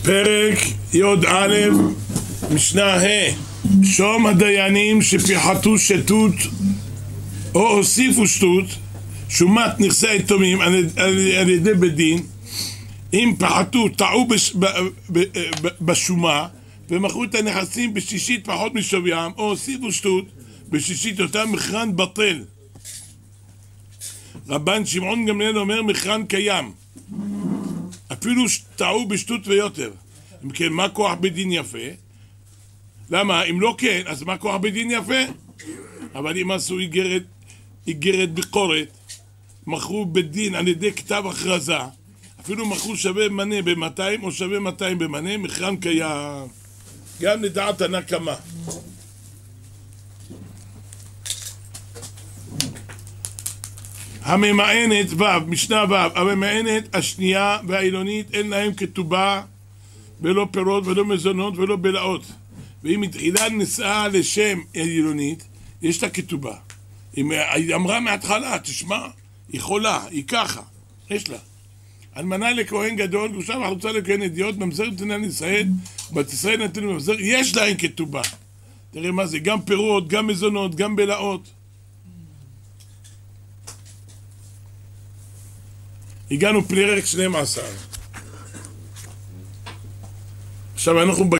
פרק י"א, משנה ה' שום הדיינים שפיחתו שטות או הוסיפו שטות, שומת נכסי היתומים על ידי בית דין, אם פחתו, טעו בשומה ומכרו את הנכסים בשישית פחות משוויים, או הוסיפו שטות בשישית אותם, מכרן בטל. רבן שמעון גמליאל אומר מכרן קיים אפילו טעו בשטות ויותר. אם כן, מה כוח בית דין יפה? למה? אם לא כן, אז מה כוח בית דין יפה? אבל אם עשו איגרת ביקורת, מכרו בית דין על ידי כתב הכרזה, אפילו מכרו שווה מנה ב-200 או שווה 200 במנה, מכרן קיים. גם לדעת הנקמה. הממאנת משנה הממאנת השנייה והעילונית אין להם כתובה ולא פירות ולא מזונות ולא בלעות, ואם התחילה נשאה לשם העילונית יש לה כתובה. היא אמרה מההתחלה, תשמע, היא חולה, היא ככה, יש לה. אלמנה לכהן גדול, גרושה וחלוצה לכהן אדיוט, ממזר נתנה לישראל, בת ישראל נתנו ממזר, יש להם כתובה. תראה מה זה, גם פירות, גם מזונות, גם בלעות. הגענו פרק 12. עכשיו אנחנו